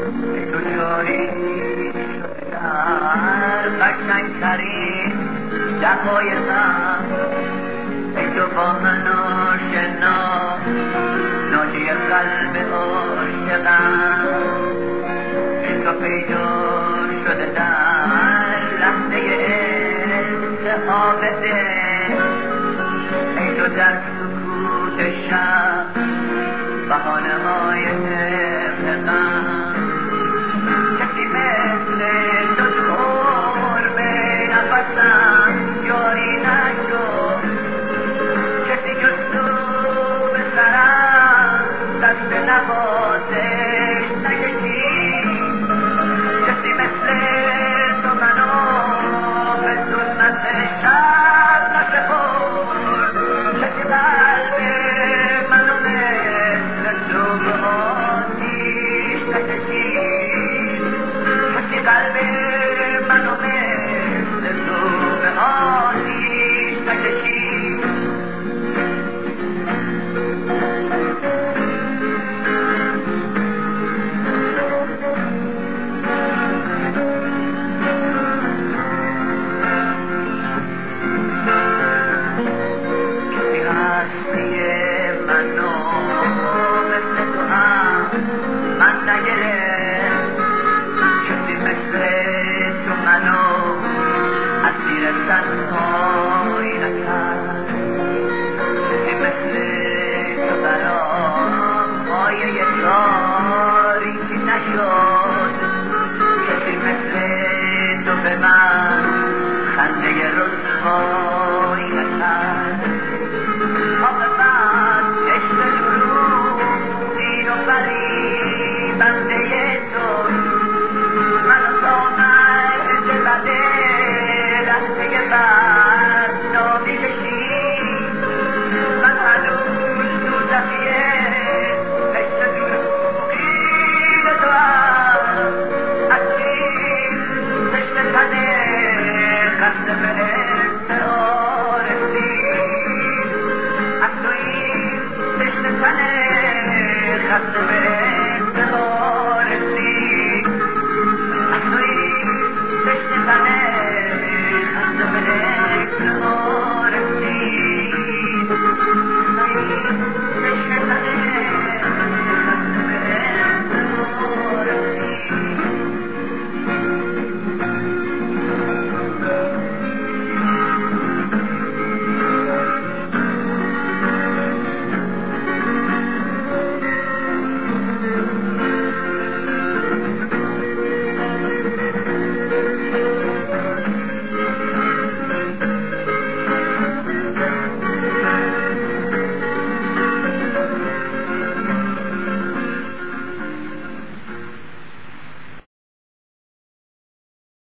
تو جایی شده در قشنگترین دقایقم، ای تو با من آشنا ناجی قلب عاشقم، ای تو پیدا شده در لحظه التهاب دل، ای تو در سکوت شب بهانه های غم، کسی مثل تو تو عمر نفسم جاری نشد، کسی جز تو به سرم دست نوازش نکشید، کسی مثل تو منو به ظلمت شب نسپرد، کسی قلب منو مثل تو به آتیش نکشید، کسی قلب منو مثل تو به آتیش نکشید. کسی هستی منو مثل تو هم من نگرفت، کسی مثل تو منو اسیر تنهایی نکرد، کسی مثل تو برام مایه